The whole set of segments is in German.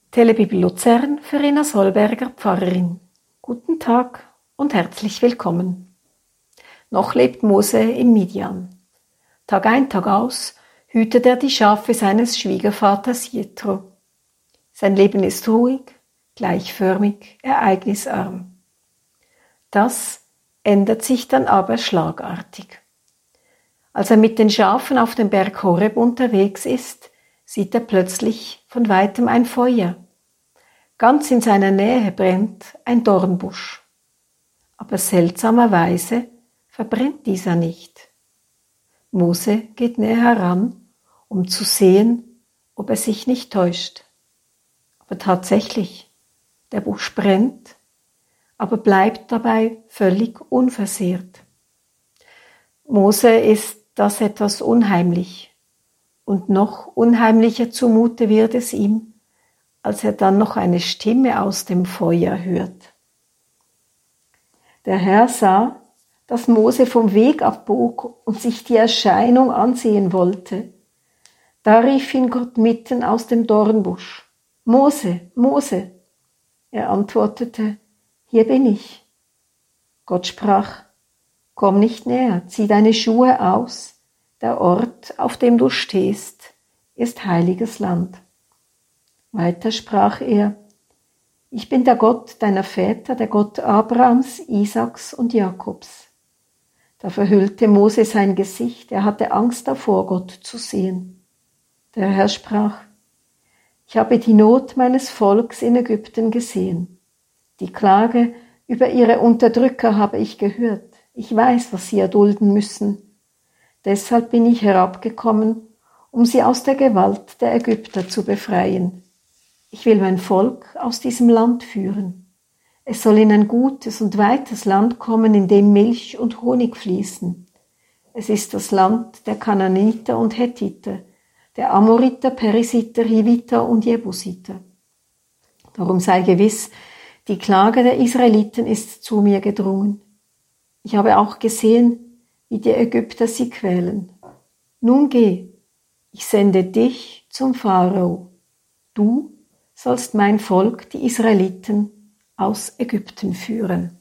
Telebibel Luzern, Verena Solberger, Pfarrerin. Guten Tag und herzlich willkommen. Noch lebt Mose in Midian. Tag ein, Tag aus hütet er die Schafe seines Schwiegervaters Jethro. Sein Leben ist ruhig, gleichförmig, ereignisarm. Das ändert sich dann aber schlagartig. Als er mit den Schafen auf dem Berg Horeb unterwegs ist, sieht er plötzlich von weitem ein Feuer. Ganz in seiner Nähe brennt ein Dornbusch. Aber seltsamerweise verbrennt dieser nicht. Mose geht näher heran, um zu sehen, ob er sich nicht täuscht. Aber tatsächlich, der Busch brennt, aber bleibt dabei völlig unversehrt. Mose ist das etwas unheimlich. Und noch unheimlicher zumute wird es ihm, als er dann noch eine Stimme aus dem Feuer hört. Der Herr sah, dass Mose vom Weg abbog und sich die Erscheinung ansehen wollte. Da rief ihn Gott mitten aus dem Dornbusch: Mose, Mose! Er antwortete: Hier bin ich. Gott sprach: Komm nicht näher, zieh deine Schuhe aus. Der Ort, auf dem du stehst, ist heiliges Land. Weiter sprach er: Ich bin der Gott deiner Väter, der Gott Abrahams, Isaaks und Jakobs. Da verhüllte Mose sein Gesicht, er hatte Angst davor, Gott zu sehen. Der Herr sprach: Ich habe die Not meines Volks in Ägypten gesehen. Die Klage über ihre Unterdrücker habe ich gehört. Ich weiß, was sie erdulden müssen. Deshalb bin ich herabgekommen, um sie aus der Gewalt der Ägypter zu befreien. Ich will mein Volk aus diesem Land führen. Es soll in ein gutes und weites Land kommen, in dem Milch und Honig fließen. Es ist das Land der Kanaaniter und Hethiter, der Amoriter, Perisiter, Hiviter und Jebusiter. Darum sei gewiss, die Klage der Israeliten ist zu mir gedrungen. Ich habe auch gesehen, wie die Ägypter sie quälen. Nun geh, ich sende dich zum Pharao. Du sollst mein Volk, die Israeliten, aus Ägypten führen.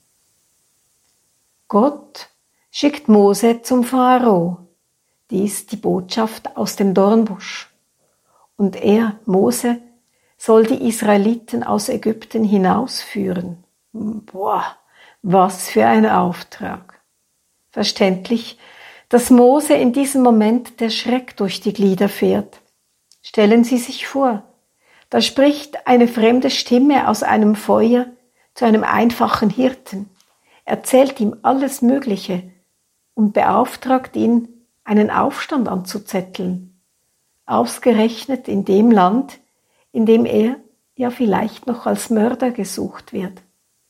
Gott schickt Mose zum Pharao. Dies die Botschaft aus dem Dornbusch. Und er, Mose, soll die Israeliten aus Ägypten hinausführen. Boah, was für ein Auftrag! Verständlich, dass Mose in diesem Moment der Schreck durch die Glieder fährt. Stellen Sie sich vor, da spricht eine fremde Stimme aus einem Feuer zu einem einfachen Hirten, erzählt ihm alles Mögliche und beauftragt ihn, einen Aufstand anzuzetteln. Ausgerechnet in dem Land, in dem er ja vielleicht noch als Mörder gesucht wird.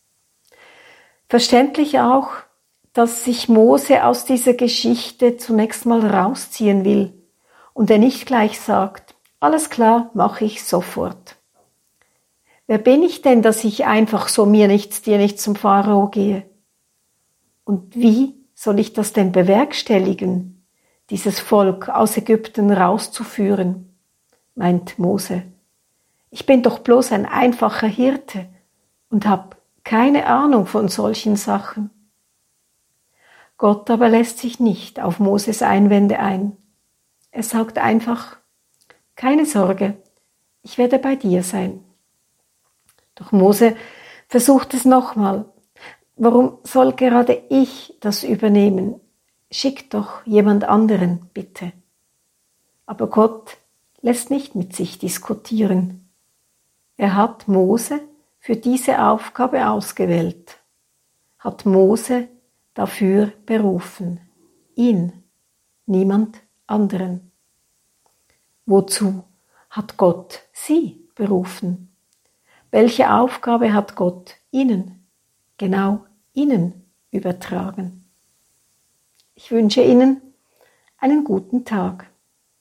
Verständlich auch, dass sich Mose aus dieser Geschichte zunächst mal rausziehen will und er nicht gleich sagt: Alles klar, mache ich sofort. Wer bin ich denn, dass ich einfach so mir nichts, dir nichts zum Pharao gehe? Und wie soll ich das denn bewerkstelligen, dieses Volk aus Ägypten rauszuführen? Meint Mose. Ich bin doch bloß ein einfacher Hirte und habe keine Ahnung von solchen Sachen. Gott aber lässt sich nicht auf Moses Einwände ein. Er sagt einfach: Keine Sorge, ich werde bei dir sein. Doch Mose versucht es nochmal. Warum soll gerade ich das übernehmen? Schick doch jemand anderen, bitte. Aber Gott lässt nicht mit sich diskutieren. Er hat Mose für diese Aufgabe ausgewählt, hat Mose dafür berufen, ihn, niemand anderen. Wozu hat Gott sie berufen? Welche Aufgabe hat Gott ihnen, genau ihnen, übertragen? Ich wünsche Ihnen einen guten Tag.